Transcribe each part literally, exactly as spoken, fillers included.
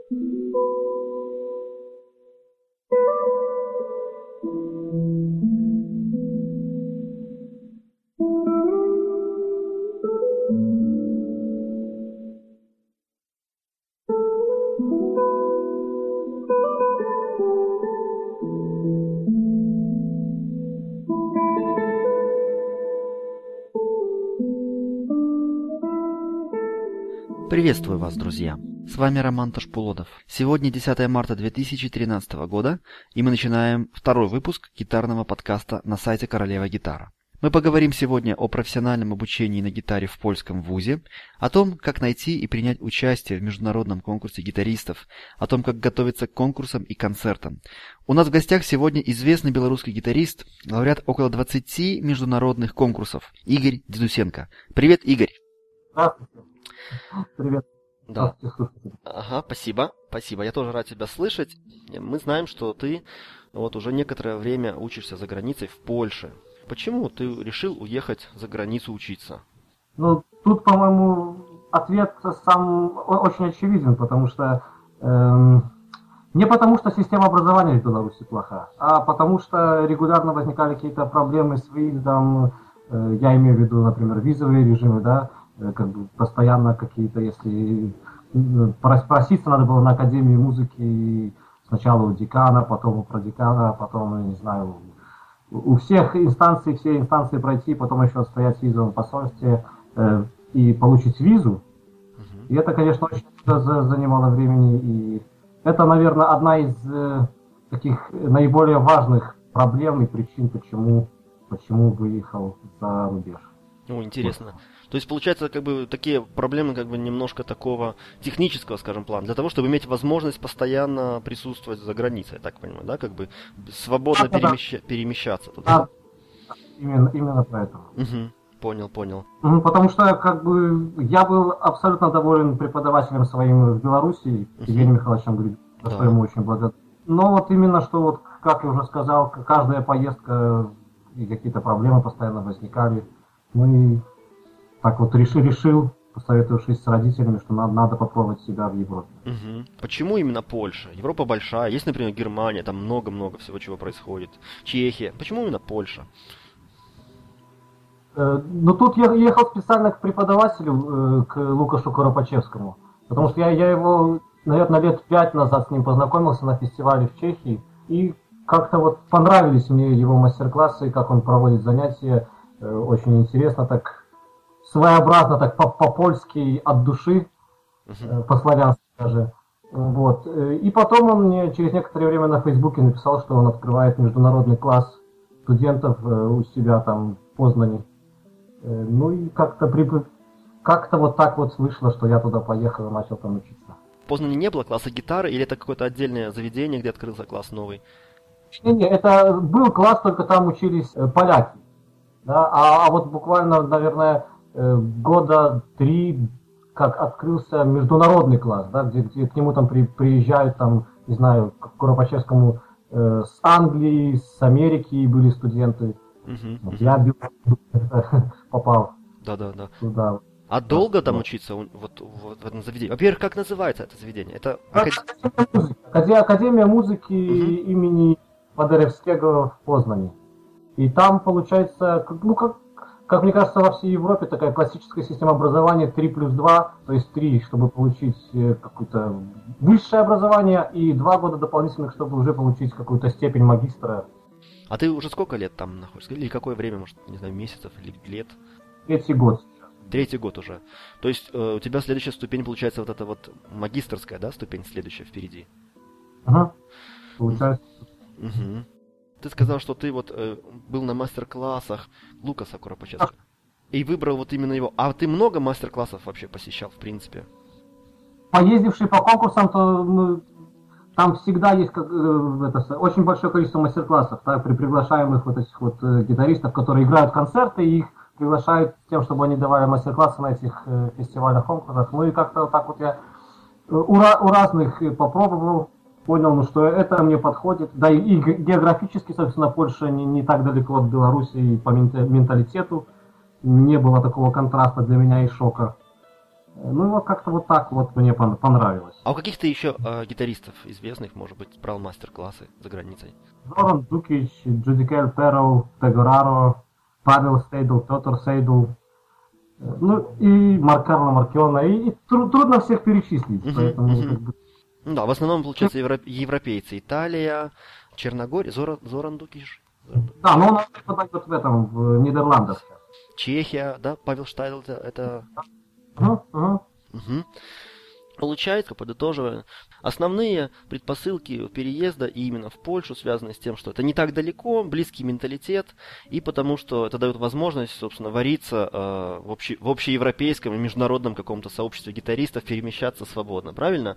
Приветствую вас, друзья! С вами Роман Ташпулодов. Сегодня десятое марта две тысячи тринадцатого года, и мы начинаем второй выпуск гитарного подкаста на сайте Королева Гитара. Мы поговорим сегодня о профессиональном обучении на гитаре в польском вузе, о том, как найти и принять участие в международном конкурсе гитаристов, о том, как готовиться к конкурсам и концертам. У нас в гостях сегодня известный белорусский гитарист, лауреат около двадцати международных конкурсов, Игорь Дедусенко. Привет, Игорь! Здравствуйте. Привет. Да. Ага, спасибо. Спасибо. Я тоже рад тебя слышать. Мы знаем, что ты вот уже некоторое время учишься за границей в Польше. Почему ты решил уехать за границу учиться? Ну, тут, по-моему, ответ сам очень очевиден, потому что эм, не потому, что система образования в Беларуси плоха, а потому что регулярно возникали какие-то проблемы с выездом. Э, я имею в виду, например, визовые режимы, да. Как бы постоянно какие-то, если проситься надо было на Академию музыки сначала у декана, потом у продекана, потом, я не знаю, у всех инстанций, все инстанции пройти, потом еще стоять в визовом посольстве э, и получить визу. Uh-huh. И это, конечно, очень занимало времени. И это, наверное, одна из э, таких наиболее важных проблем и причин, почему, почему выехал за рубеж. Ну, интересно. То есть, получается, как бы такие проблемы, как бы немножко такого технического, скажем, плана, для того, чтобы иметь возможность постоянно присутствовать за границей, я так понимаю, да, как бы свободно да, перемещ... да. перемещаться туда. Да, именно, именно поэтому. Угу. Понял, понял. Потому что, как бы, я был абсолютно доволен преподавателем своим в Беларуси, uh-huh. Евгением Михайловичем Грибовым, за что ему очень благодарен. Но вот именно, что вот, как я уже сказал, каждая поездка и какие-то проблемы постоянно возникали. Ну и так вот решил, решил, посоветовавшись с родителями, что надо, надо попробовать себя в Европе. Угу. Почему именно Польша? Европа большая, есть, например, Германия, там много-много всего, чего происходит. Чехия. Почему именно Польша? Э, ну тут я ехал специально к преподавателю, э, к Лукашу Коропачевскому, потому что я, я его, наверное, лет пять назад с ним познакомился на фестивале в Чехии, и как-то вот понравились мне его мастер-классы, как он проводит занятия, э, очень интересно так. Своеобразно, так по-польски, от души, uh-huh. по-славянски даже. Вот. И потом он мне через некоторое время на Фейсбуке написал, что он открывает международный класс студентов у себя там в Познани. Ну и как-то, при... как-то вот так вот вышло, что я туда поехал и начал там учиться. В Познани не было класса гитары или это какое-то отдельное заведение, где открылся класс новый? Не, не, это был класс, только там учились поляки. Да? А, а вот буквально, наверное, года три, как открылся международный класс, да, где, где к нему там при, приезжают, там, не знаю, к Куропачевскому э, с Англии, с Америки были студенты. Uh-huh, вот uh-huh. Я попал да, да, да. туда. А долго там учиться вот, вот в этом заведении? Во-первых, как называется это заведение? Это Академия, Академия музыки uh-huh. имени Падеревского в Познани. И там получается, ну как Как мне кажется, во всей Европе такая классическая система образования три плюс два, то есть три, чтобы получить какое-то высшее образование, и два года дополнительных, чтобы уже получить какую-то степень магистра. А ты уже сколько лет там находишься? Или какое время, может, не знаю, месяцев или лет? Третий год. Третий год уже. То есть э, у тебя следующая ступень, получается, вот эта вот магистерская, да, ступень следующая впереди? Ага, получается. Угу. Ты сказал, что ты вот э, был на мастер-классах Лукаса Коропачевского. И выбрал вот именно его. А ты много мастер-классов вообще посещал, в принципе? Поездивший по конкурсам, то ну, там всегда есть как, э, это, очень большое количество мастер-классов. Да, при приглашаемых вот этих вот э, гитаристов, которые играют концерты, и их приглашают с тем, чтобы они давали мастер-классы на этих э, фестивалях, конкурсах. Ну и как-то вот так вот я э, у, у разных попробовал. Понял, ну, что это мне подходит. Да, и, и географически, собственно, Польша не, не так далеко от Беларуси по менталитету. Не было такого контраста для меня и шока. Ну и вот как-то вот так вот мне понравилось. А у каких-то еще э, гитаристов известных, может быть, брал мастер-классы за границей? Зоран Дукич, Джудикель Перов, Пегораро, Павел Сейдл, Петр Сейдл, ну и Маркарло Маркиона, и, и тру- трудно всех перечислить, uh-huh, поэтому uh-huh. Как бы... Ну да, в основном, получается, евро- европейцы. Италия, Черногория, Зора, Зоран Дукиш. Да, но он подает в этом, в Нидерландах. Чехия, да, Павел Штайдл, это... Uh-huh, uh-huh. Угу. Получается, подытоживая, основные предпосылки переезда именно в Польшу связаны с тем, что это не так далеко, близкий менталитет, и потому что это дает возможность, собственно, вариться э, в, обще, в общеевропейском и международном каком-то сообществе гитаристов, перемещаться свободно, правильно?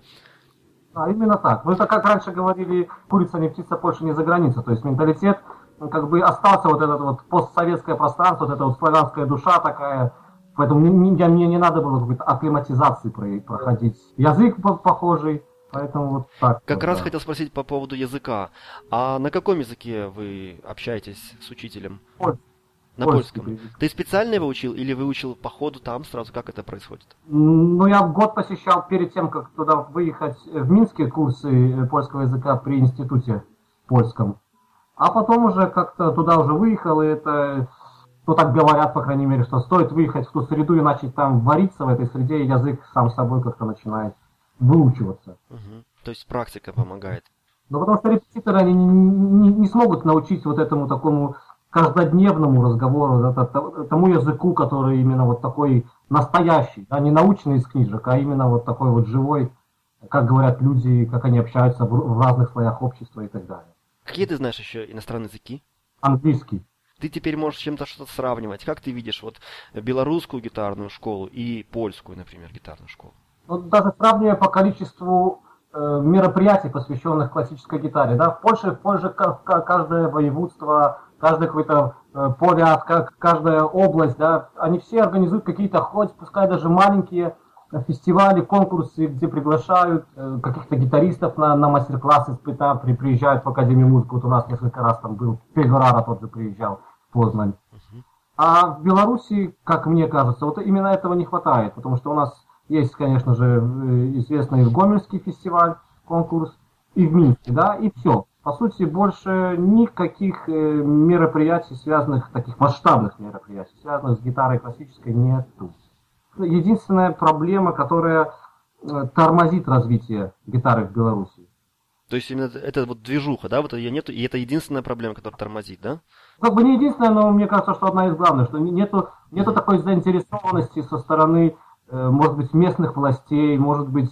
А, именно так. Ну, это как раньше говорили, курица не птица, Польша не за граница. То есть менталитет, как бы остался вот этот вот постсоветское пространство, вот эта вот славянская душа такая. Поэтому мне, мне не надо было какой-то акклиматизации проходить. Язык похожий, поэтому вот так. Как вот, раз да. хотел спросить по поводу языка. А на каком языке вы общаетесь с учителем? Польский. На польском. Язык. Ты специально его учил или выучил по ходу там сразу? Как это происходит? Ну, я год посещал перед тем, как туда выехать, в Минске курсы польского языка при институте польском. А потом уже как-то туда уже выехал, и это... Ну, так говорят, по крайней мере, что стоит выехать в ту среду и начать там вариться в этой среде, и язык сам собой как-то начинает выучиваться. Угу. То есть практика помогает. Ну, потому что репетиторы, они не, не, не смогут научить вот этому такому каждодневному разговору, это, тому языку, который именно вот такой настоящий, а не научный из книжек, а именно вот такой вот живой, как говорят люди, как они общаются в, в разных слоях общества и так далее. Какие ты знаешь еще иностранные языки? Английский. Ты теперь можешь с чем-то что-то сравнивать. Как ты видишь вот белорусскую гитарную школу и польскую, например, гитарную школу? Ну, даже сравнивая по количеству э, мероприятий, посвященных классической гитаре. Да? В Польше, в Польше каждое воеводство, каждый какой-то э, поряд, как, каждая область, да, они все организуют какие-то, хоть пускай даже маленькие фестивали, конкурсы, где приглашают э, каких-то гитаристов на, на мастер-классы, спыта, при, приезжают в Академию музыки. Вот у нас несколько раз там был, Пегорара тот же приезжал в Познань. Uh-huh. А в Беларуси, как мне кажется, вот именно этого не хватает, потому что у нас есть, конечно же, известный Гомельский фестиваль, конкурс, и в Минске, да, и все. По сути, больше никаких мероприятий, связанных, таких масштабных мероприятий, связанных с гитарой классической, нету. Единственная проблема, которая тормозит развитие гитары в Беларуси. То есть именно это вот движуха, да, вот ее нету, и это единственная проблема, которая тормозит, да? Как бы не единственная, но мне кажется, что одна из главных, что нету, нету такой заинтересованности со стороны, может быть, местных властей, может быть,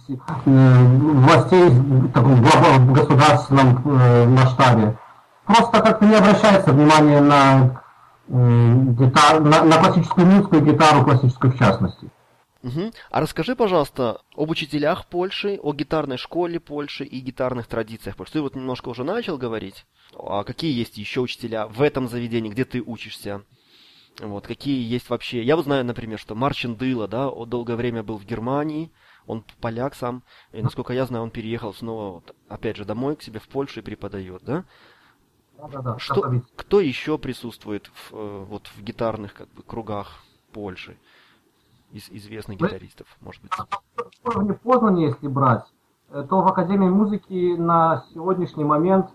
властей в таком глобальном государственном масштабе. Просто как-то не обращается внимания на, гитар, на, на классическую музыку и гитару классическую в частности. Угу. А расскажи, пожалуйста, об учителях Польши, о гитарной школе Польши и гитарных традициях Польши. Ты вот немножко уже начал говорить. А какие есть еще учителя в этом заведении, где ты учишься? Вот, какие есть вообще... Я вот знаю, например, что Марчин Дыла, да, он долгое время был в Германии, он поляк сам, и, насколько я знаю, он переехал снова, вот, опять же, домой к себе в Польшу и преподает, да? Да-да-да. Что, кто еще присутствует в, вот, в гитарных как бы, кругах Польши? Из известных гитаристов, может быть. В уровне Познани, если брать, то в Академии музыки на сегодняшний момент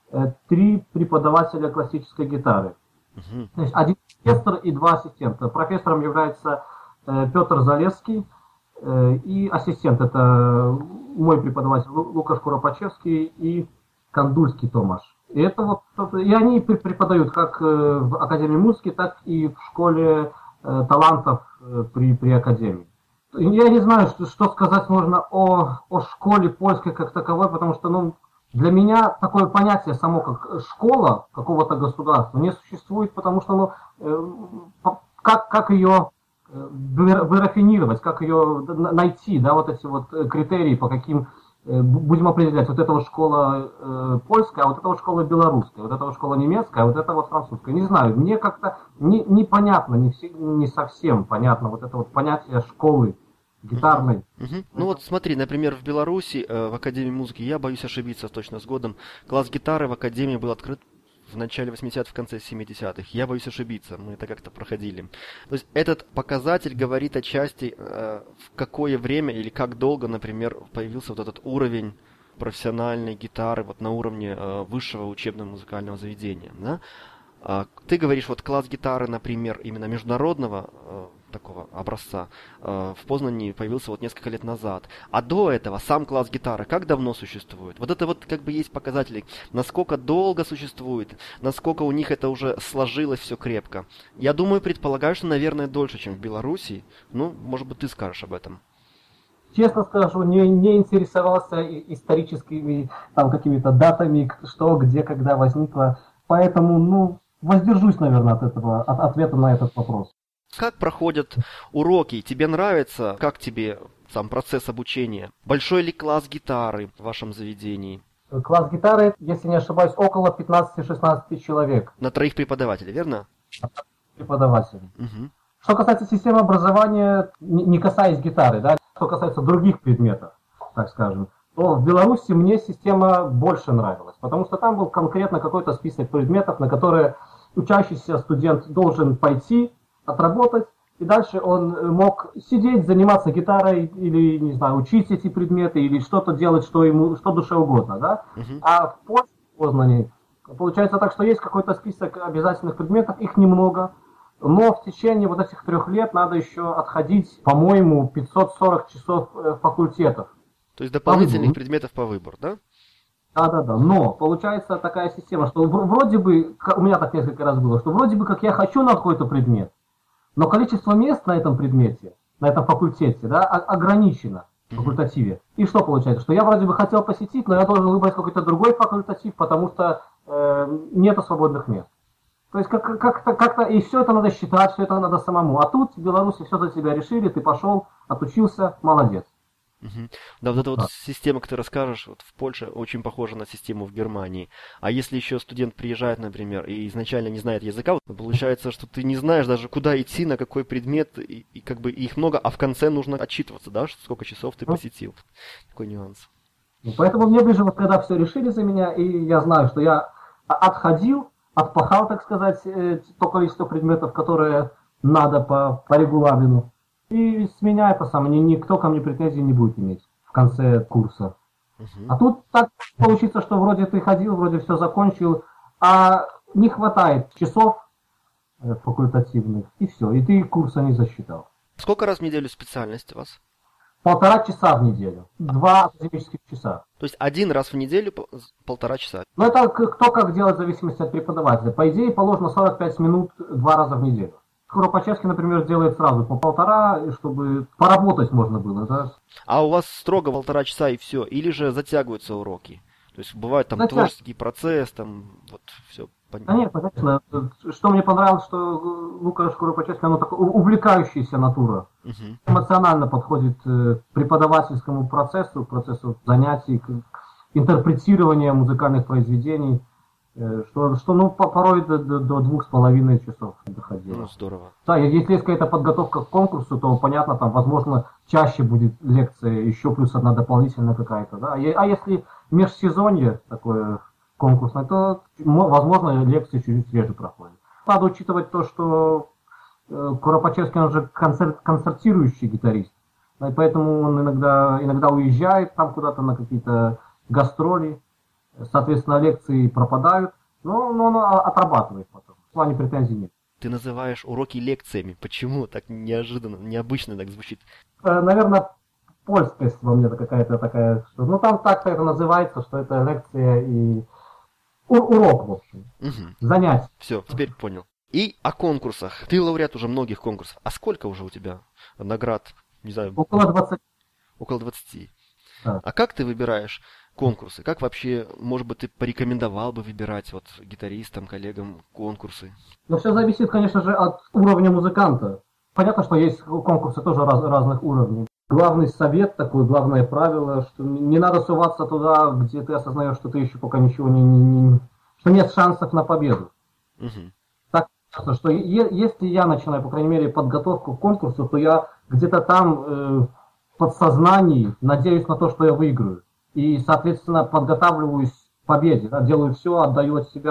три преподавателя классической гитары. Uh-huh. То есть один профессор и два ассистента. Профессором является э, Петр Залесский, э, и ассистент это мой преподаватель Лукаш Куропачевский и Кандульский Томаш. И, это вот, и они преподают как в Академии музыки, так и в школе талантов при, при Академии. Я не знаю, что, что сказать можно о, о школе польской как таковой, потому что ну, для меня такое понятие само, как школа какого-то государства, не существует, потому что ну, как, как ее вырафинировать, как ее найти, да, вот эти вот критерии, по каким будем определять, вот эта вот школа э, польская, а вот эта вот школа белорусская, вот эта вот школа немецкая, а вот эта вот французская. Не знаю, мне как-то не, непонятно, не, все, не совсем понятно вот это вот понятие школы гитарной. Uh-huh. Ну вот смотри, например, в Беларуси, э, в Академии музыки, я боюсь ошибиться точно с годом, класс гитары в Академии был открыт в начале восьмидесятых, в конце семидесятых. Я боюсь ошибиться, мы это как-то проходили. То есть этот показатель говорит отчасти, э, в какое время или как долго, например, появился вот этот уровень профессиональной гитары вот на уровне э, высшего учебного музыкального заведения, да? А ты говоришь, вот класс гитары, например, именно международного э, такого образца э, в Познани появился вот несколько лет назад. А до этого сам класс гитары как давно существует? Вот это вот как бы есть показатели, насколько долго существует, насколько у них это уже сложилось все крепко. Я думаю, предполагаю, что, наверное, дольше, чем в Беларуси. Ну, может быть, ты скажешь об этом. Честно скажу, не, не интересовался историческими там какими-то датами, что, где, когда возникло. Поэтому, ну, воздержусь, наверное, от этого, от ответа на этот вопрос. Как проходят уроки? Тебе нравится? Как тебе сам процесс обучения? Большой ли класс гитары в вашем заведении? Класс гитары, если не ошибаюсь, около пятнадцати-шестнадцати человек. На троих преподавателей, верно? Преподавателей. Угу. Что касается системы образования, не касаясь гитары, да, что касается других предметов, так скажем, то в Беларуси мне система больше нравилась, потому что там был конкретно какой-то список предметов, на которые учащийся студент должен пойти, отработать, и дальше он мог сидеть, заниматься гитарой, или, не знаю, учить эти предметы, или что-то делать, что ему, что душе угодно, да. Uh-huh. А в Польше, в Познани, получается так, что есть какой-то список обязательных предметов, их немного, но в течение вот этих трех лет надо еще отходить, по-моему, пятьсот сорок часов факультетов. То есть дополнительных по предметов по выбору, да? Да-да-да, но получается такая система, что вроде бы, у меня так несколько раз было, что вроде бы как я хочу на какой-то предмет, но количество мест на этом предмете, на этом факультете, да, ограничено в факультативе. И что получается? Что я вроде бы хотел посетить, но я должен выбрать какой-то другой факультатив, потому что э, нету свободных мест. То есть как- как-то, как-то, и все это надо считать, все это надо самому. А тут в Беларуси все за тебя решили, ты пошел, отучился, молодец. Угу. Да, вот эта вот а. система, которую ты расскажешь, вот в Польше очень похожа на систему в Германии. А если еще студент приезжает, например, и изначально не знает языка, то получается, что ты не знаешь даже, куда идти, на какой предмет, и, и как бы их много, а в конце нужно отчитываться, да, сколько часов ты посетил. Такой нюанс. Ну, поэтому мне ближе, вот когда все решили за меня, и я знаю, что я отходил, отпахал, так сказать, то количество предметов, которые надо по, по регламенту. И с меня это самое, никто ко мне претензий не будет иметь в конце курса. Uh-huh. А тут так получится, что вроде ты ходил, вроде все закончил, а не хватает часов факультативных, и все, и ты курса не засчитал. Сколько раз в неделю специальность у вас? Полтора часа в неделю. Два академических часа. То есть один раз в неделю полтора часа? Ну это кто как делает в зависимости от преподавателя. По идее положено сорок пять минут два раза в неделю. Куропачевский, например, делает сразу по полтора, чтобы поработать можно было, да? А у вас строго полтора часа и все? Или же затягиваются уроки? То есть бывает там Затяг... творческий процесс, там вот все понятно. Конечно, конечно. Что мне понравилось, что Лукаш Куропачевский, оно такая увлекающаяся натура. Угу. Эмоционально подходит к преподавательскому процессу, к процессу занятий, к интерпретированию музыкальных произведений. Что, что ну, порой до, до, до двух с половиной часов доходило. Ну, здорово. Да, если есть какая-то подготовка к конкурсу, то, понятно, там, возможно, чаще будет лекция, еще плюс одна дополнительная какая-то, да. А если межсезонье такое конкурсное, то, возможно, лекции чуть реже проходят. Надо учитывать то, что Куропачевский, он же концерт, концертирующий гитарист, и поэтому он иногда, иногда уезжает там куда-то на какие-то гастроли. Соответственно, лекции пропадают, но, но он отрабатывает потом. В плане претензий нет. Ты называешь уроки лекциями. Почему так неожиданно, необычно так звучит? Наверное, польскость во мне какая-то такая. Что, ну, там так-то это называется, что это лекция и У- урок, в общем. Угу. Занятие. Все, теперь понял. И о конкурсах. Ты лауреат уже многих конкурсов. А сколько уже у тебя наград? Не знаю. Около двадцати. Около двадцати. А, а как ты выбираешь конкурсы? Как вообще, может быть, ты порекомендовал бы выбирать вот гитаристам, коллегам конкурсы? Ну, все зависит, конечно же, от уровня музыканта. Понятно, что есть конкурсы тоже раз, разных уровней. Главный совет такой, главное правило, что не надо суваться туда, где ты осознаешь, что ты еще пока ничего не... не, не что нет шансов на победу. Угу. Так, что е- если я начинаю, по крайней мере, подготовку к конкурсу, то я где-то там э, в подсознании надеюсь на то, что я выиграю. И, соответственно, подготавливаюсь к победе, да, делаю все, отдаю от себя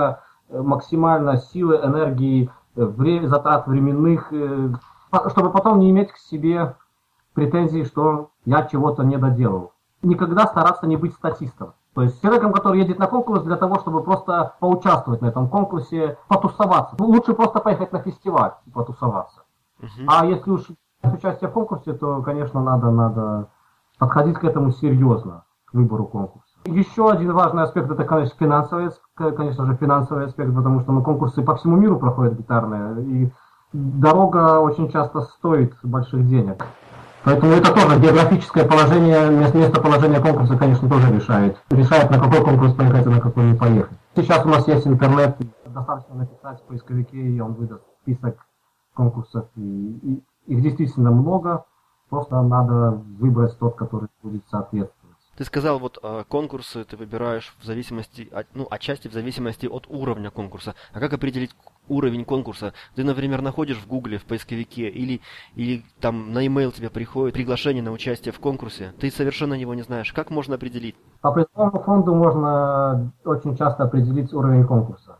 максимально силы, энергии, вре- затрат временных, э, чтобы потом не иметь к себе претензий, что я чего-то не доделал. Никогда стараться не быть статистом. То есть человеком, который едет на конкурс для того, чтобы просто поучаствовать на этом конкурсе, потусоваться. Ну, лучше просто поехать на фестиваль и потусоваться. Uh-huh. А если уж принять участие в конкурсе, то, конечно, надо, надо подходить к этому серьезно, к выбору конкурса. Еще один важный аспект – это, конечно, финансовый, конечно же, финансовый аспект, потому что ну, конкурсы по всему миру проходят гитарные, и дорога очень часто стоит больших денег. Поэтому это тоже географическое положение, местоположение конкурса, конечно, тоже решает. Решает, на какой конкурс поехать, а на какой не поехать. Сейчас у нас есть интернет, достаточно написать в поисковике, и он выдаст список конкурсов. И, и их действительно много, просто надо выбрать тот, который будет соответствовать. Ты сказал, вот конкурсы ты выбираешь в зависимости, от, ну, отчасти в зависимости от уровня конкурса. А как определить уровень конкурса? Ты, например, находишь в Гугле, в поисковике, или, или там на e-mail тебе приходит приглашение на участие в конкурсе. Ты совершенно его не знаешь. Как можно определить? По призовому фонду можно очень часто определить уровень конкурса.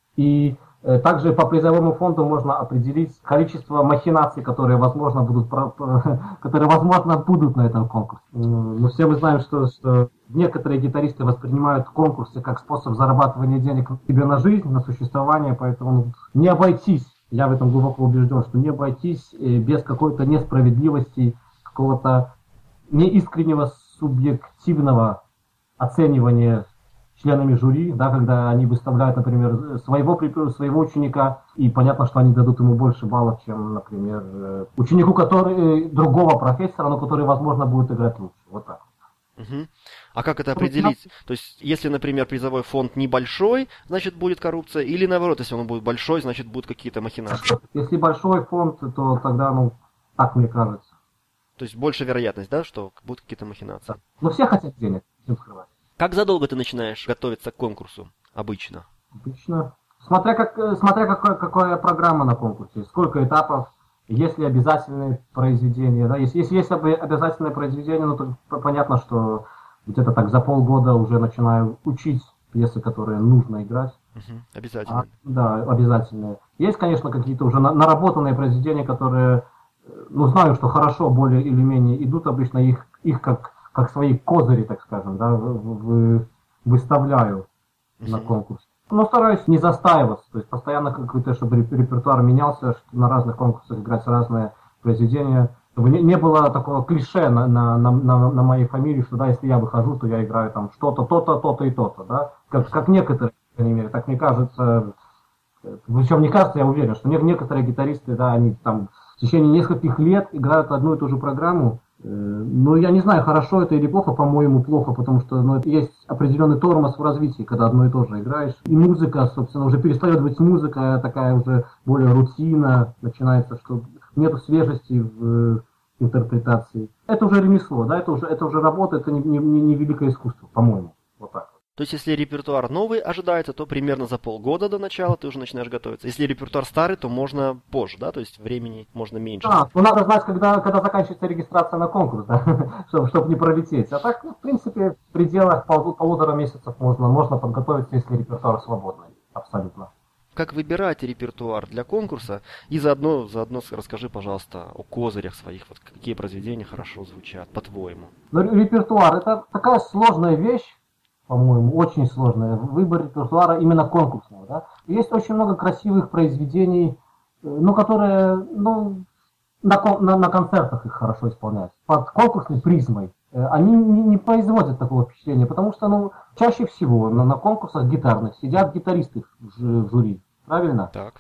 И э, также по призовому фонду можно определить количество махинаций, которые возможно будут, которые, возможно, будут на этом конкурсе. Но все мы знаем, что, что некоторые гитаристы воспринимают конкурсы как способ зарабатывания денег себе на жизнь, на существование, поэтому не обойтись, я в этом глубоко убежден, что не обойтись без какой-то несправедливости, какого-то неискреннего субъективного оценивания членами жюри, да, когда они выставляют, например, своего, своего ученика, и понятно, что они дадут ему больше баллов, чем, например, ученику который, другого профессора, но который, возможно, будет играть лучше. Вот так. Угу. А как это определить? То есть, если, например, призовой фонд небольшой, значит, будет коррупция, или наоборот, если он будет большой, значит, будут какие-то махинации? Если большой фонд, то тогда, ну, так мне кажется. То есть, больше вероятность, да, что будут какие-то махинации? Но все хотят денег, всем скрывать. Как задолго ты начинаешь готовиться к конкурсу обычно? Обычно. Смотря, как, смотря какая, какая программа на конкурсе, сколько этапов, есть ли обязательные произведения. Да? Если, если есть обязательное произведение, ну, то понятно, что где-то так за полгода уже начинаю учить пьесы, которые нужно играть. Угу, обязательно. А, да, обязательные. Есть, конечно, какие-то уже наработанные произведения, которые, ну, знаю, что хорошо более или менее идут, обычно их, их как... как свои козыри, так скажем, да, в, в, выставляю uh-huh. на конкурс. Но стараюсь не застаиваться, то есть постоянно какой-то, чтобы репертуар менялся, чтобы на разных конкурсах играть разные произведения, чтобы не, не было такого клише на, на, на, на, на моей фамилии, что да, если я выхожу, то я играю там что-то, то-то, то-то и то-то, да, как, как некоторые, по крайней мере, так мне кажется, причем не кажется, я уверен, что некоторые гитаристы, да, они там в течение нескольких лет играют одну и ту же программу. Ну, я не знаю, хорошо это или плохо, по-моему, плохо, потому что ну, есть определенный тормоз в развитии, когда одно и то же играешь. И музыка, собственно, уже перестает быть музыка, такая уже более рутина, начинается, что нету свежести в интерпретации. Это уже ремесло, да, это уже, это уже работа, это не, не, не великое искусство, по-моему, вот так. То есть, если репертуар новый ожидается, то примерно за полгода до начала ты уже начинаешь готовиться. Если репертуар старый, то можно позже, да? То есть, времени можно меньше. Да, ну надо знать, когда, когда заканчивается регистрация на конкурс, да? чтобы, чтобы не пролететь. А так, в принципе, в пределах пол, полутора месяцев можно, можно подготовиться, если репертуар свободный. Абсолютно. Как выбирать репертуар для конкурса? И заодно, заодно расскажи, пожалуйста, о козырях своих. Вот какие произведения хорошо звучат, по-твоему? Ну, репертуар – это такая сложная вещь, по-моему, очень сложная. Выбор репертуара именно конкурсного. Да? Есть очень много красивых произведений, ну, которые ну, на, на, на концертах их хорошо исполняют. Под конкурсной призмой. Они не, не производят такого впечатления, потому что ну, чаще всего на, на конкурсах гитарных сидят гитаристы в, в жюри. Правильно? Так.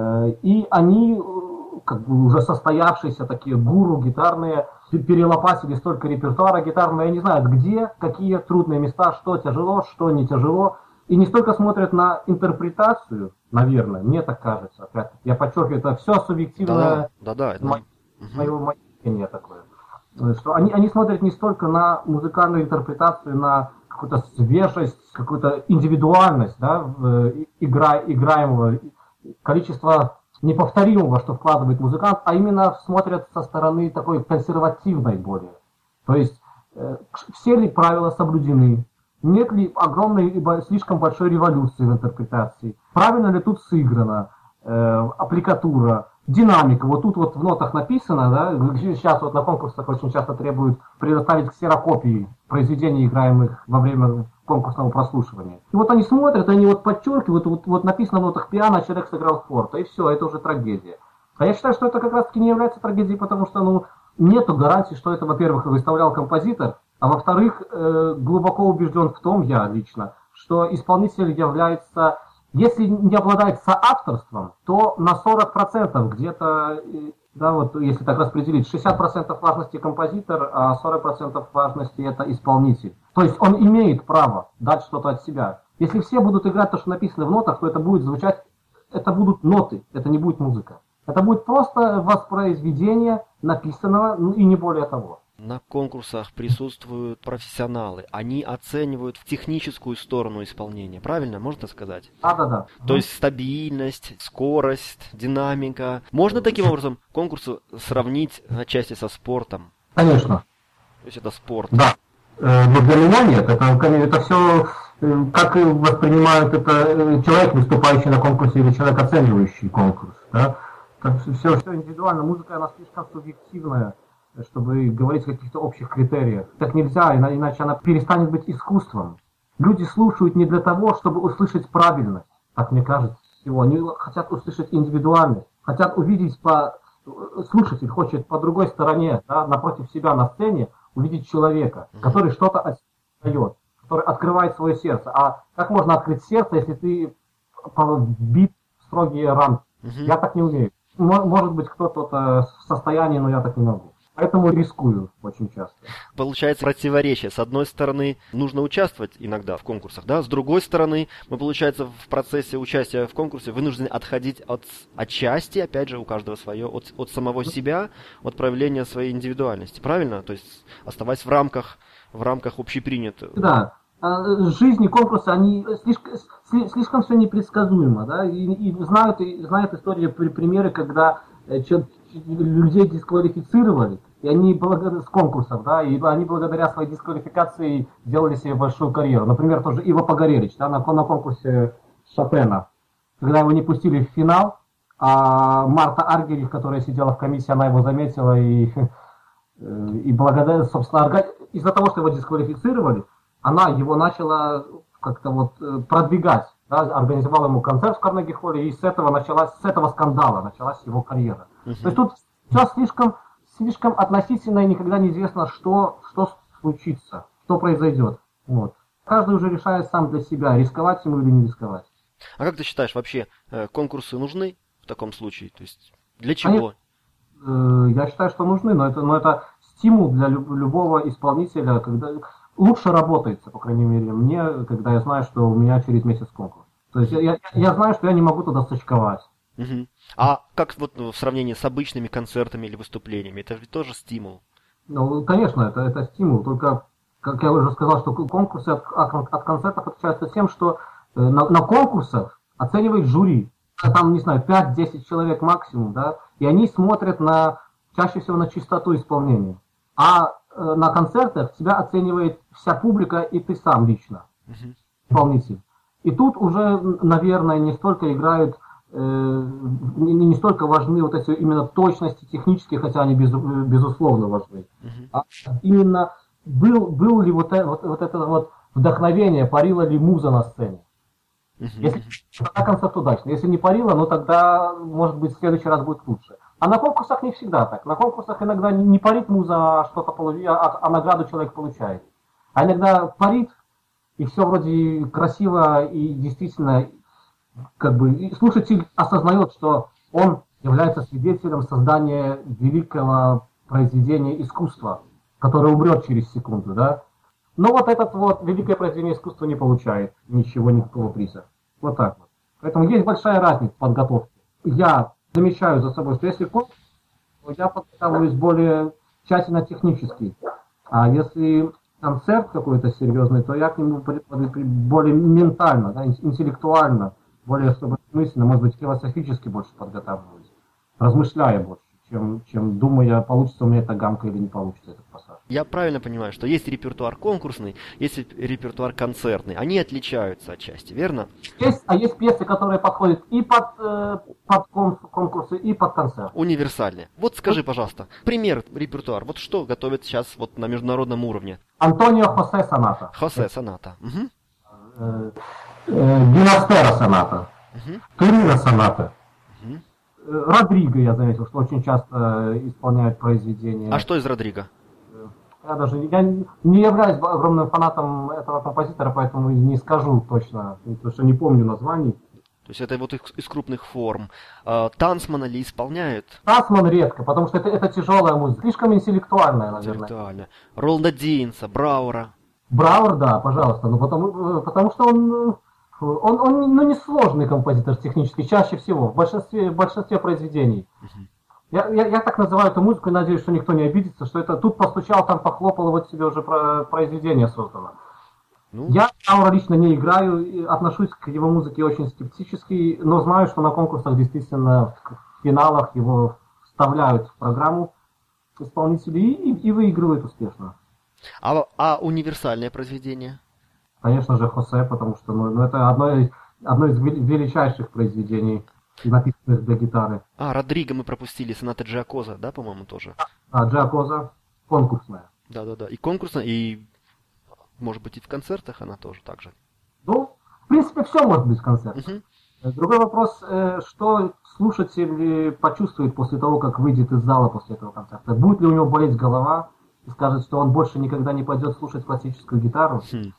И они, как бы уже состоявшиеся такие гуру гитарные, перелопатили столько репертуара гитарного, я не знаю, где, какие трудные места, что тяжело, что не тяжело. И не столько смотрят на интерпретацию, наверное, мне так кажется. Опять, я подчеркиваю, это все субъективное да, да, да, мое, мое мнение такое. Что они, они смотрят не столько на музыкальную интерпретацию, на какую-то свежесть, какую-то индивидуальность, да, игра, играемого, количество неповторимого, что вкладывает музыкант, а именно смотрят со стороны такой консервативной более. То есть э, все ли правила соблюдены, Нет ли огромной, слишком большой революции в интерпретации? Правильно ли тут сыграно? Э, аппликатура, динамика. Вот тут вот в нотах написано, да, сейчас вот на конкурсах очень часто требуют предоставить ксерокопии произведений, играемых во время конкурсного прослушивания. И вот они смотрят, они вот подчеркивают, вот, вот написано в нотах пиано, а человек сыграл форте, и все, это уже трагедия. А я считаю, что это как раз-таки не является трагедией, потому что, ну, нету гарантии, что это, во-первых, выставлял композитор, а во-вторых, э, глубоко убежден в том, я лично, что исполнитель является, если не обладает соавторством, то на сорок процентов где-то, да, вот если так распределить, шестьдесят процентов важности композитор, а сорок процентов важности это исполнитель. То есть он имеет право дать что-то от себя. Если все будут играть то, что написано в нотах, то это будет звучать, это будут ноты, это не будет музыка. Это будет просто воспроизведение написанного, ну и не более того. На конкурсах присутствуют профессионалы. Они оценивают техническую сторону исполнения. Правильно? Можно сказать? Да, да, да. То есть стабильность, скорость, динамика. Можно таким образом конкурсы сравнить отчасти со спортом? Конечно. То есть это спорт. Да. Но для меня нет. Это, это все, как воспринимают это человек, выступающий на конкурсе, или человек, оценивающий конкурс. Да? Так, все, все индивидуально. Музыка, она слишком субъективная, чтобы говорить о каких-то общих критериях. Так нельзя, иначе она перестанет быть искусством. Люди слушают не для того, чтобы услышать правильность, как мне кажется, всего. Они хотят услышать индивидуальность, хотят увидеть по... Слушатель хочет по другой стороне, да, напротив себя на сцене, увидеть человека, который что-то отдает, который открывает свое сердце. А как можно открыть сердце, если ты вбит в строгие рамки? Я так не умею. Может быть, кто-то в состоянии, но я так не могу. Поэтому рискую очень часто. Получается противоречие. С одной стороны, нужно участвовать иногда в конкурсах, да? С другой стороны, мы, получается, в процессе участия в конкурсе вынуждены отходить от, от части, опять же, у каждого свое, от, от самого себя, от проявления своей индивидуальности. Правильно? То есть оставаясь в рамках, в рамках общепринятых. Да. Жизнь и конкурсы, они слишком, слишком все непредсказуемо, да? И, и знают, и знают истории, примеры, когда людей дисквалифицировали, и они благодаря с конкурсов, да, и они благодаря своей дисквалификации делали себе большую карьеру. Например, тоже Иво Погорелич, да, на, на конкурсе Шопена, когда его не пустили в финал, а Марта Аргерих, которая сидела в комиссии, она его заметила и, и благодаря, собственно, из-за того, что его дисквалифицировали, она его начала как-то вот продвигать, да, организовала ему концерт в Карнеги-холле, и с этого началась, с этого скандала началась его карьера. Uh-huh. То есть тут все слишком, слишком относительно, и никогда неизвестно, что, что случится, что произойдет. Вот. Каждый уже решает сам для себя, рисковать ему или не рисковать. А как ты считаешь, вообще конкурсы нужны в таком случае? То есть для чего? Они, я считаю, что нужны, но это, но это стимул для любого исполнителя, когда лучше работается, по крайней мере, мне, когда я знаю, что у меня через месяц конкурс. То есть я, я, я знаю, что я не могу туда сочковать. Угу. А как вот в сравнении с обычными концертами или выступлениями? Это же тоже стимул. Ну, конечно, это, это стимул. Только, как я уже сказал, что конкурсы от, от концертов отличаются тем, что на, на конкурсах оценивает жюри. Там, не знаю, пять-десять человек максимум, да, и они смотрят на, чаще всего на чистоту исполнения. А э, на концертах тебя оценивает вся публика и ты сам лично, uh-huh. исполнитель. И тут уже, наверное, не столько играют, э, не, не столько важны вот эти именно точности технические, хотя они без, безусловно важны, uh-huh. а именно был, был ли вот, вот, вот это вот вдохновение, парила ли муза на сцене. Uh-huh. Если тогда концерт удачный, если не парила, ну тогда, может быть, в следующий раз будет лучше. А на конкурсах не всегда так. На конкурсах иногда не парит муза, а что-то получает, а, а награду человек получает. А иногда парит, и все вроде красиво, и действительно, как бы, и слушатель осознает, что он является свидетелем создания великого произведения искусства, которое умрет через секунду, да. Но вот этот вот великое произведение искусства не получает ничего, никакого приза. Вот так вот. Поэтому есть большая разница в подготовке. Я замечаю за собой, что если конкурс, то я подготавливаюсь более тщательно технически. А если концерт какой-то серьезный, то я к нему более ментально, да, интеллектуально, более мысленно, может быть, философически больше подготавливаюсь, размышляя больше, чем, чем думая, получится у меня эта гамка или не получится этот пассаж. Я правильно понимаю, что есть репертуар конкурсный, есть репертуар концертный. Они отличаются отчасти, верно? Есть, а есть пьесы, которые подходят и под, э, под конкурсы, и под концерт. Универсальные. Вот скажи, пожалуйста, пример репертуар. Вот что готовят сейчас вот на международном уровне? Антонио Хосе соната. Хосе соната. Угу. Э, э, Гинастера соната. Угу. Турина соната. Угу. Родриго, я заметил, что очень часто исполняет произведения. А что из Родриго? Я даже я не являюсь огромным фанатом этого композитора, поэтому не скажу точно, потому что не помню названий. То есть это вот из, из крупных форм. А, Танцмана ли исполняют? Танцман редко, потому что это, это тяжелая музыка, слишком интеллектуальная, наверное. Интеллектуально. Роланда Динса, Брауэра. Брауэр, да, пожалуйста, но потому, потому что он, он, он ну, не сложный композитор технически, чаще всего, в большинстве, в большинстве произведений. Uh-huh. Я, я, я так называю эту музыку и надеюсь, что никто не обидится, что это тут постучал, там похлопал, вот себе уже про, произведение создано. Ну. Я Брауэра лично не играю, и отношусь к его музыке очень скептически, но знаю, что на конкурсах действительно в финалах его вставляют в программу исполнители и, и выигрывают успешно. А, а универсальное произведение? Конечно же, Хосе, потому что ну, ну, это одно из, одно из величайших произведений, написанных для гитары. А, Родриго мы пропустили, соната Джиакоза, да, по-моему, тоже? А, Джиакоза конкурсная. Да-да-да, и конкурсная, и, может быть, и в концертах она тоже так же. Ну, в принципе, все может быть в концертах. Uh-huh. Другой вопрос, что слушатель почувствует после того, как выйдет из зала после этого концерта. Будет ли у него болеть голова, и скажет, что он больше никогда не пойдет слушать классическую гитару. Хм.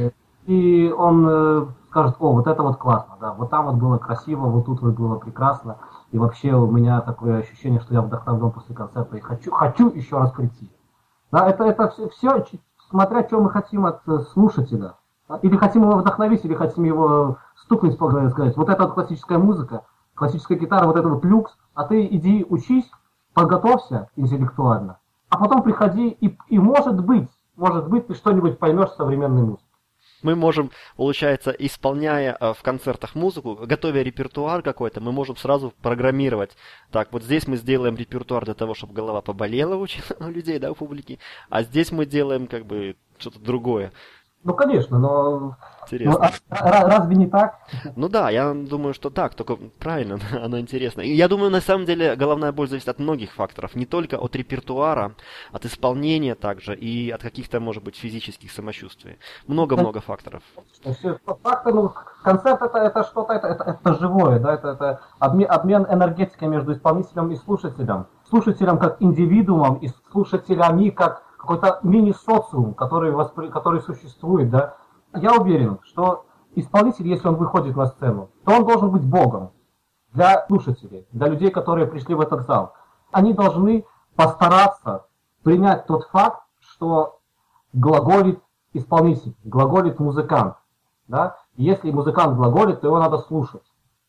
И он э, скажет, о, вот это вот классно, да, вот там вот было красиво, вот тут вот было прекрасно, и вообще у меня такое ощущение, что я вдохновлен после концерта и хочу, хочу еще раз прийти. Да, это, это все, все, смотря что мы хотим от слушателя. Или хотим его вдохновить, или хотим его стукнуть по голове и сказать, вот это вот классическая музыка, классическая гитара, вот это вот люкс, а ты иди учись, подготовься интеллектуально, а потом приходи и, и может быть, может быть, ты что-нибудь поймешь в современной музыке. Мы можем, получается, исполняя в концертах музыку, готовя репертуар какой-то, мы можем сразу программировать. Так, вот здесь мы сделаем репертуар для того, чтобы голова поболела у людей, да, у публики, а здесь мы делаем как бы что-то другое. Ну, конечно, но... Интересно. Ну, а, разве не так? Ну да, я думаю, что так, только правильно, оно интересно. И я думаю, на самом деле, головная боль зависит от многих факторов. Не только от репертуара, от исполнения также, и от каких-то, может быть, физических самочувствий. Много-много факторов. Фактор, ну, концерт это, это что-то, это, это, это живое, да, это, это обмен, обмен энергетикой между исполнителем и слушателем. Слушателем как индивидуумом и слушателями как какой-то мини-социум, который, воспри... который существует, да. Я уверен, что исполнитель, если он выходит на сцену, то он должен быть богом для слушателей, для людей, которые пришли в этот зал. Они должны постараться принять тот факт, что глаголит исполнитель, глаголит музыкант. Да? Если музыкант глаголит, то его надо слушать.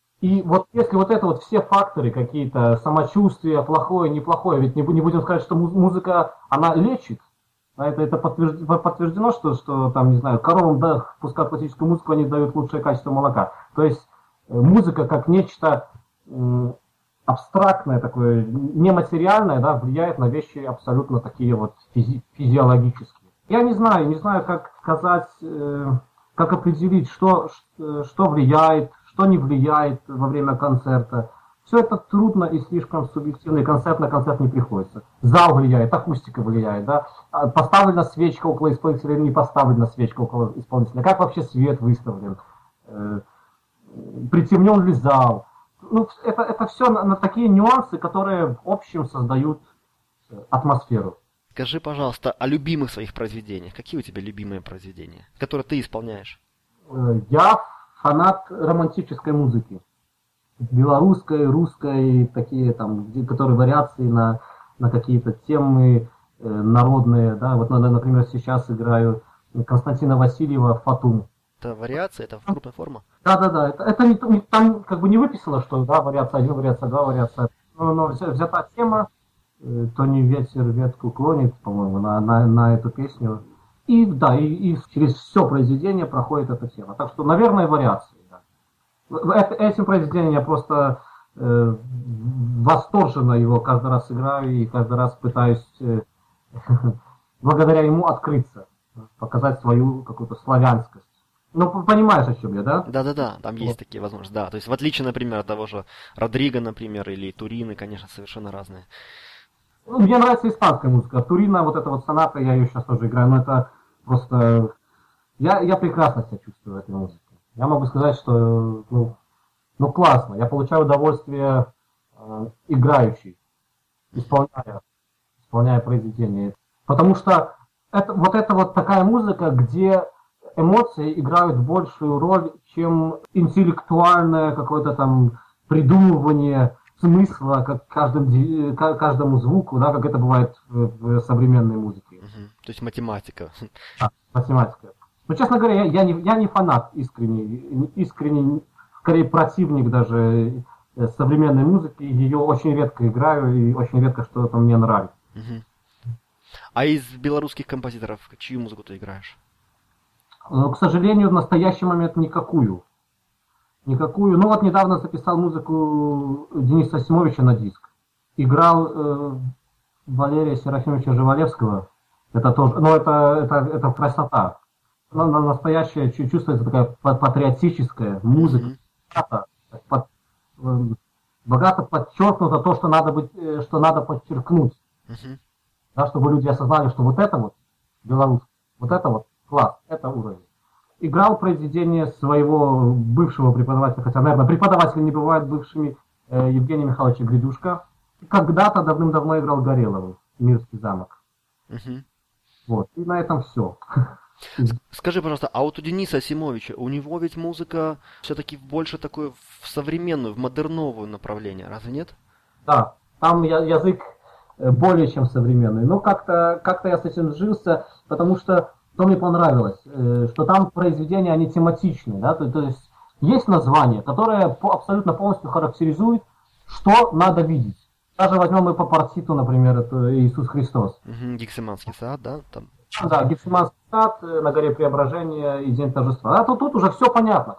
И вот если вот это вот все факторы какие-то, самочувствие, плохое, неплохое, ведь не будем сказать, что музыка, она лечит. Это, это подтверждено, подтверждено, что, что там, не знаю, коровам, да, пускать классическую музыку, они дают лучшее качество молока. То есть музыка как нечто м, абстрактное такое, нематериальное, да, влияет на вещи абсолютно такие вот физи- физиологические. Я не знаю, не знаю, как сказать, э, как определить, что, что влияет, что не влияет во время концерта. Все это трудно и слишком субъективно, и концерт на концерт не приходится. Зал влияет, акустика влияет, да? Поставлена свечка около исполнителя или не поставлена свечка около исполнителя, как вообще свет выставлен, э, притемнен ли зал. Ну, это, это все на, на такие нюансы, которые в общем создают атмосферу. Скажи, пожалуйста, о любимых своих произведениях. Какие у тебя любимые произведения, которые ты исполняешь? Я фанат романтической музыки. Белорусской, русской, такие там, которые вариации на, на какие-то темы э, народные, да, вот, например, сейчас играю Константина Васильева «Фатум». Это вариация, это крупная форма? Да-да-да, это, это не, не, там как бы не выписано, что да, вариация один, вариация два, вариация, но, но взята тема, э, то не ветер ветку клонит, по-моему, на, на, на эту песню, и да, и, и через все произведение проходит эта тема, так что, наверное, вариации. Этим произведением я просто э, восторженно его каждый раз играю и каждый раз пытаюсь э, благодаря ему открыться, показать свою какую-то славянскость. Ну, понимаешь, о чем я, да? Да-да-да, там есть такие возможности, да. То есть в отличие, например, от того же Родриго, например, или Турины, конечно, совершенно разные. Ну, мне нравится испанская музыка. Турина, вот эта вот соната, я ее сейчас тоже играю, но это просто... Я, я прекрасно себя чувствую в этой музыке. Я могу сказать, что ну, ну классно. Я получаю удовольствие э, играющий, исполняя, исполняя произведение. Потому что это, вот это вот такая музыка, где эмоции играют большую роль, чем интеллектуальное какое-то там придумывание смысла как каждым, каждому звуку, да, как это бывает в, в современной музыке. Угу. То есть математика. А, математика. Но, честно говоря, я, я, не, я не фанат искренний, искренний, скорее противник даже современной музыки. Ее очень редко играю и очень редко что-то мне нравится. Угу. А из белорусских композиторов чью музыку ты играешь? К сожалению, в настоящий момент никакую. Никакую. Ну вот недавно записал музыку Дениса Асимовича на диск. Играл э, Валерия Серафимовича Живалевского. Это тоже, ну это, это, это красота. Но, но настоящая чувствуется такая патриотическая музыка. Mm-hmm. Под, э, богато подчеркнуто то, что надо, быть, э, что надо подчеркнуть. Mm-hmm. Да, чтобы люди осознали, что вот это вот белорус, вот это вот класс, это уровень. Играл произведение своего бывшего преподавателя, хотя, наверное, преподаватели не бывают бывшими, э, Евгения Михайловича Гридушка. Когда-то давным-давно играл Горелову, «Мирский замок». Угу. Вот, и на этом все. Скажи, пожалуйста, а вот у Дениса Асимовича, у него ведь музыка все-таки больше такое в современную, в модерновую направление, разве нет? Да, там язык более чем современный. Но как-то, как-то я с этим сжился, потому что что мне понравилось, что там произведения, они тематичные, да, то, то есть есть название, которое по, абсолютно полностью характеризует, что надо видеть. Даже возьмем мы по партиту, например, это Иисус Христос. Угу, Гефсиманский сад, да? Там. Да, Гефсиманский сад, на горе Преображения и День торжества. А то тут уже все понятно.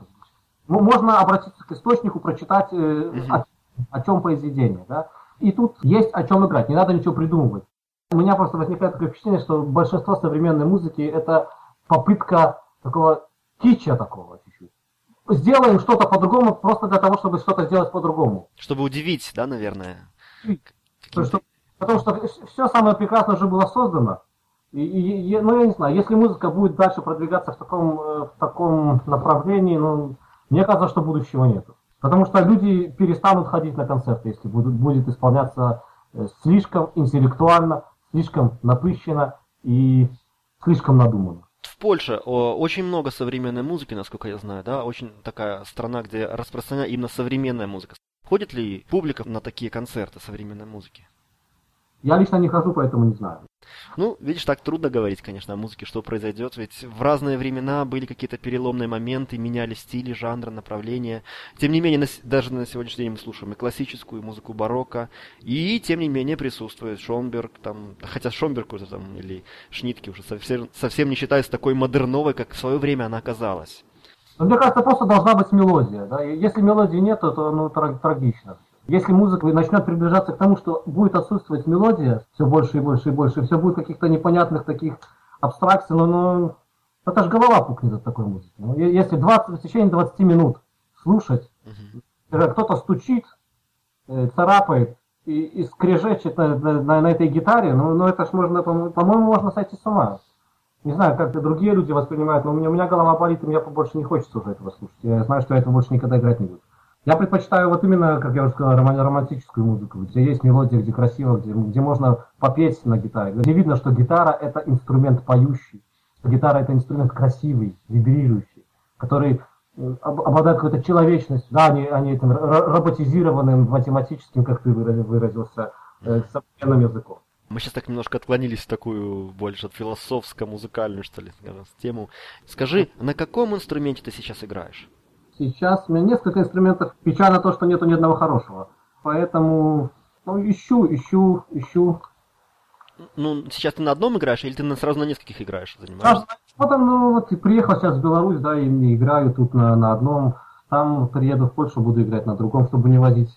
Можно обратиться к источнику, прочитать, угу. о, о чем произведение, да. И тут есть о чем играть, не надо ничего придумывать. У меня просто возникает такое впечатление, что большинство современной музыки это попытка такого кича такого чуть-чуть. Сделаем что-то по-другому просто для того, чтобы что-то сделать по-другому. Чтобы удивить, да, наверное? Потому что, потому что все самое прекрасное уже было создано. И, и, ну, я не знаю, если музыка будет дальше продвигаться в таком, в таком направлении, ну, мне кажется, что будущего нету. Потому что люди перестанут ходить на концерты, если будут, будет исполняться слишком интеллектуально, слишком напыщенно и слишком надуманно. В Польше о, очень много современной музыки, насколько я знаю, да, очень такая страна, где распространена именно современная музыка. Ходит ли публика на такие концерты современной музыки? Я лично не хожу, поэтому не знаю. Ну, видишь, так трудно говорить, конечно, о музыке, что произойдет, ведь в разные времена были какие-то переломные моменты, меняли стили, жанры, направления. Тем не менее, на, даже на сегодняшний день мы слушаем и классическую музыку барокко, и тем не менее присутствует Шонберг, там, хотя Шонберг уже там, или Шнитке уже совсем, совсем не считается такой модерновой, как в свое время она оказалась. Но мне кажется, просто должна быть мелодия, да? Если мелодии нет, то ну, трагично. Если музыка начнет приближаться к тому, что будет отсутствовать мелодия все больше и больше и больше, все будет каких-то непонятных таких абстракций, но ну, это же голова пукнет от такой музыки. Ну, если двадцать, в течение двадцати минут слушать, uh-huh. кто-то стучит, царапает и, и скрежечет на, на, на этой гитаре, ну, ну это ж можно, по-моему, можно сойти с ума. Не знаю, как другие люди воспринимают, но у меня, у меня голова болит, и мне больше не хочется уже этого слушать. Я знаю, что я этого больше никогда играть не буду. Я предпочитаю вот именно, как я уже сказал, романтическую музыку, где есть мелодия, где красиво, где, где можно попеть на гитаре. Где видно, что гитара — это инструмент поющий, что гитара — это инструмент красивый, вибрирующий, который обладает какой-то человечностью, да, а не, а не этим роботизированным, математическим, как ты выразился, э, современным языком. Мы сейчас так немножко отклонились в такую больше философско-музыкальную, что ли, скажем, тему. Скажи, на каком инструменте ты сейчас играешь? Сейчас у меня несколько инструментов. Печально то, что нету ни одного хорошего. Поэтому ну, ищу, ищу, ищу. Ну, сейчас ты на одном играешь, или ты сразу на нескольких играешь, занимаешься? Вот, ну, вот приехал сейчас в Беларусь, да, и играю тут на, на одном. Там приеду в Польшу, буду играть на другом, чтобы не возить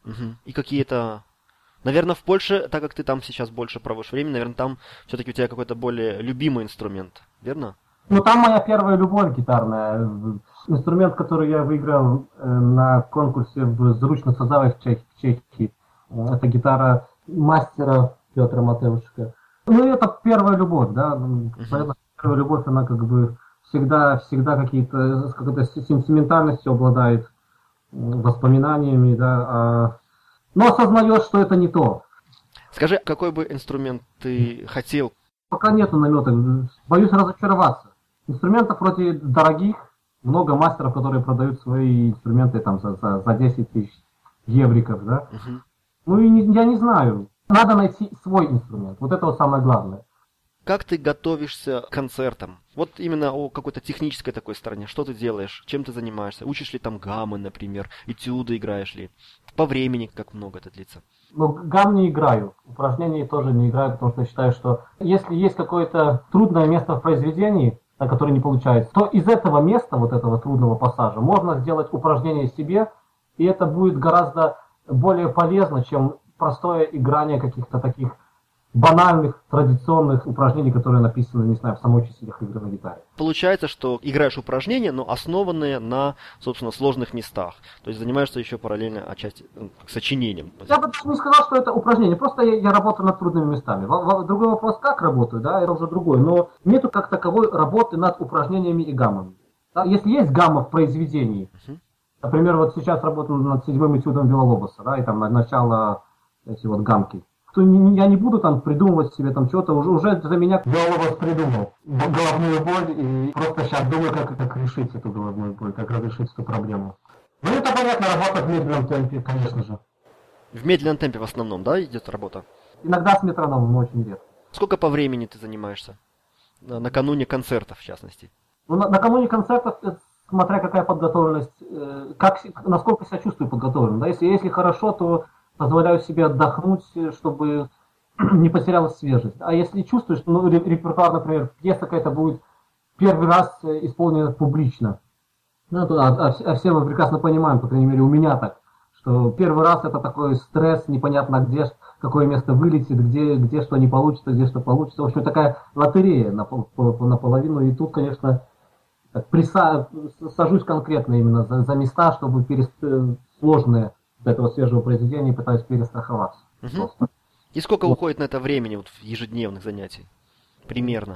Угу. И какие-то... Наверное, в Польше, так как ты там сейчас больше проводишь времени, наверное, там все-таки у тебя какой-то более любимый инструмент, верно? Ну, там моя первая любовь гитарная. Инструмент, который я выиграл на конкурсе в Зручно Сазавой в Чехии. Это гитара мастера Петра Матеушка. Ну, это первая любовь, да. Uh-huh. Первая любовь, она как бы всегда, всегда какие-то, с какой-то сентиментальностью обладает, воспоминаниями, да. А... Но осознаешь, что это не то. Скажи, какой бы инструмент ты хотел? Пока нету намета. Боюсь разочароваться. Инструментов вроде дорогих, много мастеров, которые продают свои инструменты там за, за, за десять тысяч евриков, да. Uh-huh. Ну и не, я не знаю. Надо найти свой инструмент. Вот это вот самое главное. Как ты готовишься к концертам? Вот именно о какой-то технической такой стороне. Что ты делаешь? Чем ты занимаешься? Учишь ли там гаммы, например? Этюды играешь ли? По времени как много это длится? Ну, гамм не играю. Упражнений тоже не играю, потому что считаю, что если есть какое-то трудное место в произведении, на которое не получается, то из этого места, вот этого трудного пассажа, можно сделать упражнение себе, и это будет гораздо более полезно, чем простое играние каких-то таких банальных, традиционных упражнений, которые написаны, не знаю, в самой числах игры на гитаре. Получается, что играешь упражнения, но основанные на, собственно, сложных местах. То есть занимаешься еще параллельно отчасти сочинением. Я бы даже не сказал, что это упражнение. Просто я, я работаю над трудными местами. Другой вопрос, как работаю, да, это уже другой. Но нету как таковой работы над упражнениями и гаммами. Да, если есть гамма в произведении, uh-huh. Например, вот сейчас работаю над седьмым этюдом Вилла-Лобоса, да, и там начало эти вот гамки. То я не буду там придумывать себе там что-то, уже, уже за меня Вилла-Лобос придумал головную боль, и просто сейчас думаю, как, как решить эту головную боль, как разрешить эту проблему. Ну, это понятно, работа в медленном темпе, конечно же. В медленном темпе в основном, да, идет работа? Иногда с метрономом, но очень редко. Сколько по времени ты занимаешься? Накануне концертов, в частности. Ну, на, накануне концертов, смотря какая подготовленность, э, как, насколько себя чувствую подготовленным. Да? Если, если хорошо, то позволяю себе отдохнуть, чтобы не потерялась свежесть. А если чувствуешь, ну, репертуар, например, пьеса какая-то будет первый раз исполнена публично, ну, то, а, а все мы прекрасно понимаем, по крайней мере, у меня так, что первый раз это такой стресс, непонятно где, какое место вылетит, где, где что не получится, где что получится. В общем, такая лотерея наполовину. И тут, конечно, приса... сажусь конкретно именно за, за места, чтобы перест... сложные для этого свежего произведения пытаюсь перестраховаться. Угу. И сколько вот. Уходит на это времени вот, в ежедневных занятий? Примерно.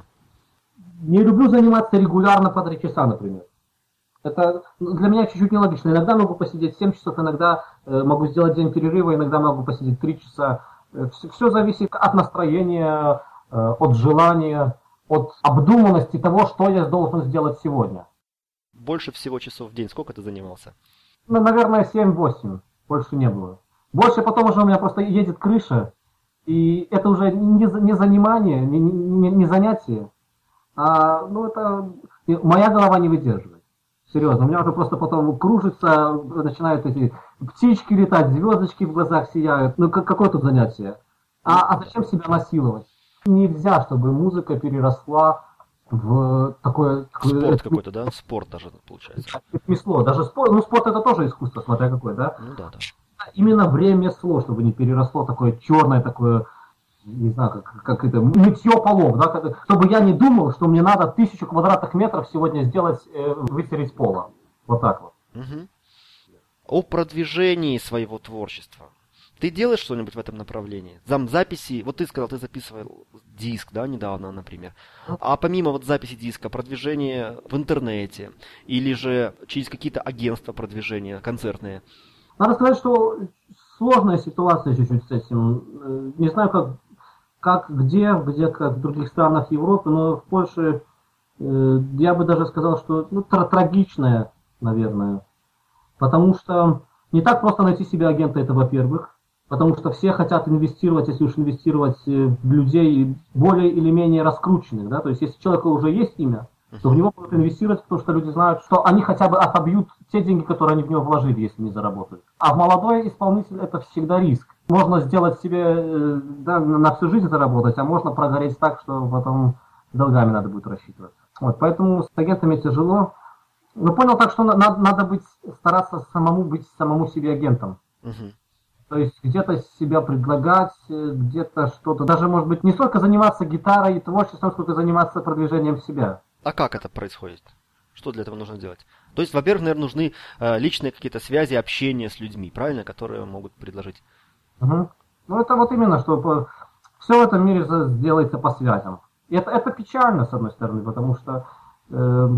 Не люблю заниматься регулярно по три часа, например. Это для меня чуть-чуть нелогично. Иногда могу посидеть семь часов, иногда э, могу сделать день перерыва, иногда могу посидеть три часа. Все, все зависит от настроения, э, от желания, от обдуманности того, что я должен сделать сегодня. Больше всего часов в день сколько ты занимался? Ну, наверное, семь-восемь. Больше не было. Больше потом уже у меня просто едет крыша, и это уже не, не занимание, не, не, не занятие, а ну, это моя голова не выдерживает. Серьезно, у меня уже просто потом кружится, начинают эти птички летать, звездочки в глазах сияют. Ну, как, какое тут занятие? А, а зачем себя насиловать? Нельзя, чтобы музыка переросла в такое... Спорт какой-то, да? Спорт даже получается. Ремесло. Даже спорт, ну спорт это тоже искусство, смотря какое, да? Ну да, да. Именно в ремесло, чтобы не переросло такое черное, такое, не знаю, как, как это, мытье полов, да? Как, чтобы я не думал, что мне надо тысячу квадратных метров сегодня сделать, э, вытереть пола. Вот так вот. Угу. О продвижении своего творчества. Ты делаешь что-нибудь в этом направлении? Зам записи, вот ты сказал, ты записывал диск, да, недавно, например. А помимо вот записи диска, продвижение в интернете или же через какие-то агентства продвижения концертные? Надо сказать, что сложная ситуация чуть-чуть с этим. Не знаю, как, как где, где, как в других странах Европы, но в Польше э, я бы даже сказал, что ну, тр- трагичная, наверное. Потому что не так просто найти себе агента, это во-первых. Потому что все хотят инвестировать, если уж инвестировать в людей более или менее раскрученных. Да? То есть, если у человека уже есть имя, то в него будут инвестировать, потому что люди знают, что они хотя бы отобьют те деньги, которые они в него вложили, если не заработают. А в молодой исполнитель это всегда риск. Можно сделать себе, да, на всю жизнь заработать, а можно прогореть так, что потом долгами надо будет рассчитываться. Вот, поэтому с агентами тяжело. Но понял так, что надо, надо быть, стараться самому быть самому себе агентом. Угу. То есть где-то себя предлагать, где-то что-то. Даже, может быть, не столько заниматься гитарой и творчеством, сколько заниматься продвижением себя. А как это происходит? Что для этого нужно делать? То есть, во-первых, наверное, нужны э, личные какие-то связи, общение с людьми, правильно, которые могут предложить. Угу. Ну, это вот именно, что все в этом мире делается по связям. И это, это печально, с одной стороны, потому что э,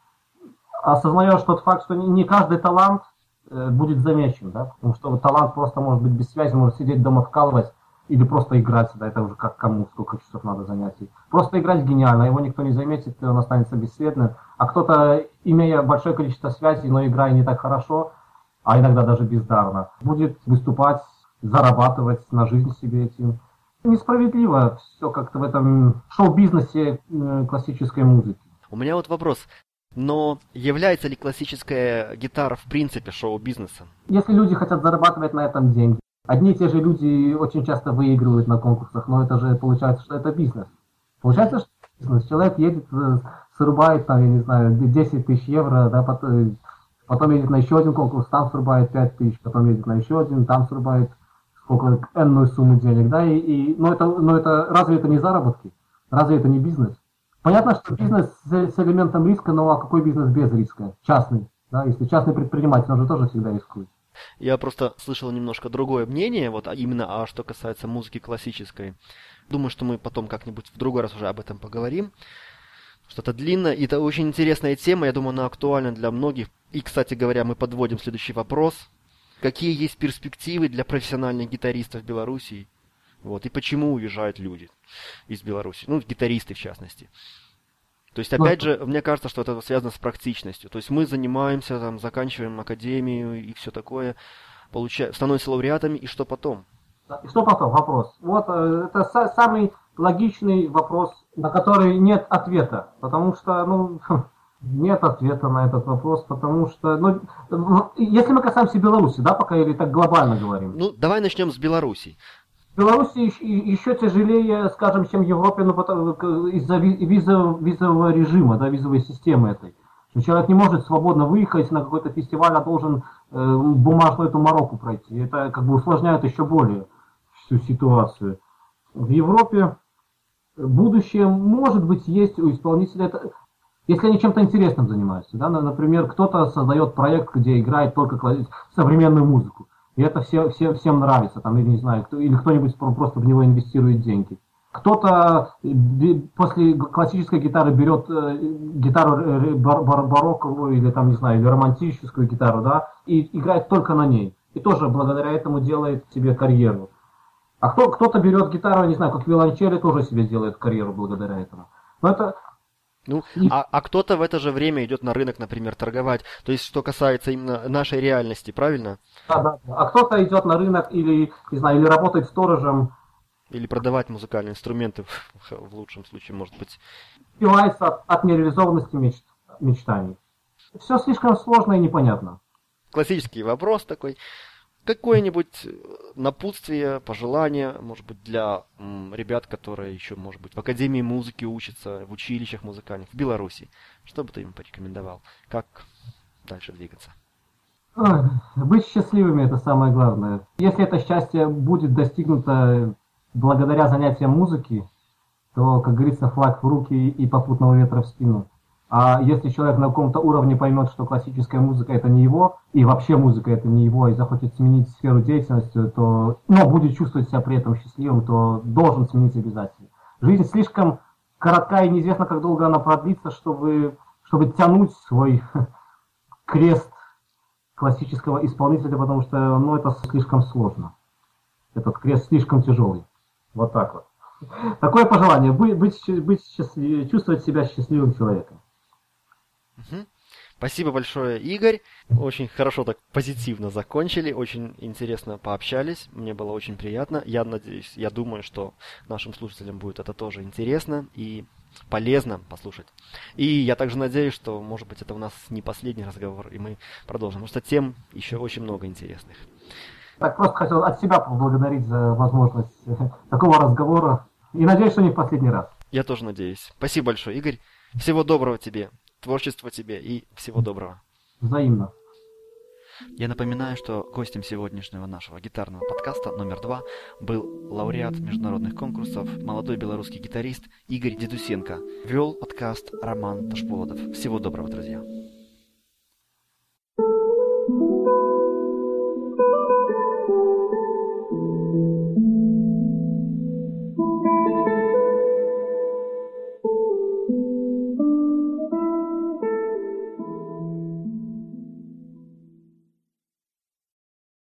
осознаешь тот факт, что не, не каждый талант э, будет замечен, да, потому что вот, талант просто может быть без связи, может сидеть дома вкалывать или просто играть, да, это уже как кому, сколько часов надо занятий. Просто играть гениально, его никто не заметит, и он останется бесследным. А кто-то, имея большое количество связей, но играя не так хорошо, а иногда даже бездарно, будет выступать, зарабатывать на жизнь себе этим. Несправедливо все как-то в этом шоу-бизнесе классической музыки. У меня вот вопрос. Но является ли классическая гитара в принципе шоу-бизнесом? Если люди хотят зарабатывать на этом деньги, одни и те же люди очень часто выигрывают на конкурсах, но это же получается, что это бизнес. Получается, что это бизнес. Человек едет, срубает там, я не знаю, десять тысяч евро, да, потом, потом едет на еще один конкурс, там срубает пять тысяч, потом едет на еще один, там срубает сколько энную сумму денег, да, и, и но это, но это, разве это не заработки? Разве это не бизнес? Понятно, что бизнес с, с элементом риска, но а какой бизнес без риска? Частный, да, если частный предприниматель, он же тоже всегда рискует. Я просто слышал немножко другое мнение, вот а именно, а что касается музыки классической. Думаю, что мы потом как-нибудь в другой раз уже об этом поговорим. Что-то длинное, и это очень интересная тема, я думаю, она актуальна для многих. И, кстати говоря, мы подводим следующий вопрос. Какие есть перспективы для профессиональных гитаристов в Беларуси? Вот, и почему уезжают люди из Беларуси? Ну, гитаристы в частности. То есть, опять же, мне кажется, что это связано с практичностью. То есть мы занимаемся, там, заканчиваем академию и все такое, получаем, становимся лауреатами, и что потом? И что потом? Вопрос. Вот это самый логичный вопрос, на который нет ответа. Потому что, ну, нет ответа на этот вопрос, потому что, ну, если мы касаемся Беларуси, да, пока или так глобально говорим. Ну, давай начнем с Беларуси. В Беларуси еще тяжелее, скажем, чем в Европе, ну, из-за визового, визового режима, да, визовой системы этой. Что человек не может свободно выехать на какой-то фестиваль, а должен э, бумажную эту мороку пройти. Это как бы усложняет еще более всю ситуацию. В Европе будущее, может быть, есть у исполнителя, это, если они чем-то интересным занимаются. Да? Например, кто-то создает проект, где играет только современную музыку. И это все, все, всем нравится, там, или не знаю, кто, или кто-нибудь просто в него инвестирует деньги. Кто-то после классической гитары берет э, гитару бар, бар, барокковую или там, не знаю, или романтическую гитару, да, и играет только на ней. И тоже благодаря этому делает себе карьеру. А кто, кто-то берет гитару, не знаю, как виолончели, тоже себе делает карьеру благодаря этому. Но это... Ну, а, а кто-то в это же время идет на рынок, например, торговать. То есть, что касается именно нашей реальности, правильно? Да, да. А кто-то идет на рынок или, не знаю, или работает сторожем. Или продавать музыкальные инструменты, в, в лучшем случае, может быть. Убивается от, от нереализованности меч, мечтаний. Все слишком сложно и непонятно. Классический вопрос такой. Какое-нибудь напутствие, пожелание, может быть, для м, ребят, которые еще, может быть, в Академии музыки учатся, в училищах музыкальных, в Беларуси. Что бы ты им порекомендовал? Как дальше двигаться? Ой, быть счастливыми – это самое главное. Если это счастье будет достигнуто благодаря занятиям музыки, то, как говорится, флаг в руки и попутного ветра в спину. А если человек на каком-то уровне поймет, что классическая музыка это не его, и вообще музыка это не его, и захочет сменить сферу деятельности, то, но будет чувствовать себя при этом счастливым, то должен сменить обязательно. Жизнь слишком коротка и неизвестно, как долго она продлится, чтобы, чтобы тянуть свой крест классического исполнителя, потому что ну, это слишком сложно. Этот крест слишком тяжелый. Вот так вот. Такое пожелание, быть, быть, быть счастлив, чувствовать себя счастливым человеком. Угу. Спасибо большое, Игорь. Очень хорошо так позитивно закончили, очень интересно пообщались. Мне было очень приятно. Я надеюсь, я думаю, что нашим слушателям будет это тоже интересно и полезно послушать. И я также надеюсь, что, может быть, это у нас не последний разговор, и мы продолжим, потому что тем еще очень много интересных. Так, просто хотел от себя поблагодарить за возможность такого разговора. И надеюсь, что не в последний раз. Я тоже надеюсь. Спасибо большое, Игорь. Всего доброго тебе, творчества тебе и всего доброго. Взаимно. Я напоминаю, что гостем сегодняшнего нашего гитарного подкаста номер два был лауреат международных конкурсов, молодой белорусский гитарист Игорь Дедусенко. Вел подкаст Роман Ташпулотов. Всего доброго, друзья.